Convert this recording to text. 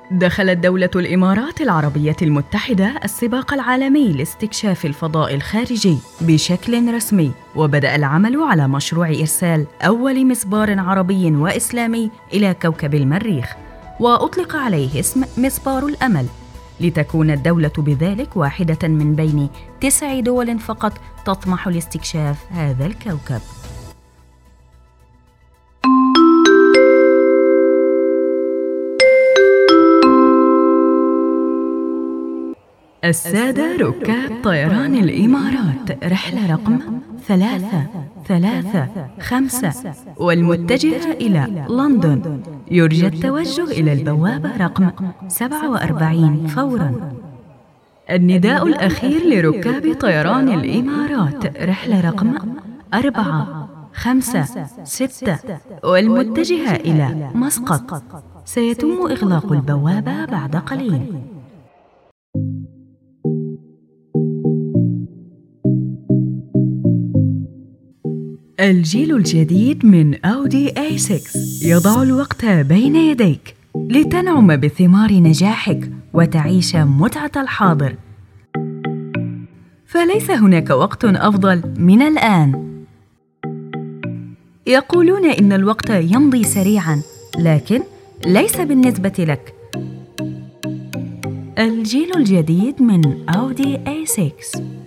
دخلت دولة الإمارات العربية المتحدة السباق العالمي لاستكشاف الفضاء الخارجي بشكل رسمي، وبدأ العمل على مشروع إرسال أول مسبار عربي وإسلامي إلى كوكب المريخ، وأطلق عليه اسم مسبار الأمل، لتكون الدولة بذلك واحدة من بين 9 دول فقط تطمح لاستكشاف هذا الكوكب. السادة ركاب طيران الإمارات، رحلة رقم 335 والمتجهة إلى لندن، يرجى التوجه إلى البوابة رقم 47 فوراً. النداء الأخير لركاب طيران الإمارات، رحلة رقم 456 والمتجهة إلى مسقط، سيتم إغلاق البوابة بعد قليل. الجيل الجديد من أودي A6 يضع الوقت بين يديك لتنعم بثمار نجاحك وتعيش متعة الحاضر، فليس هناك وقت أفضل من الآن. يقولون إن الوقت يمضي سريعاً، لكن ليس بالنسبة لك. الجيل الجديد من أودي A6.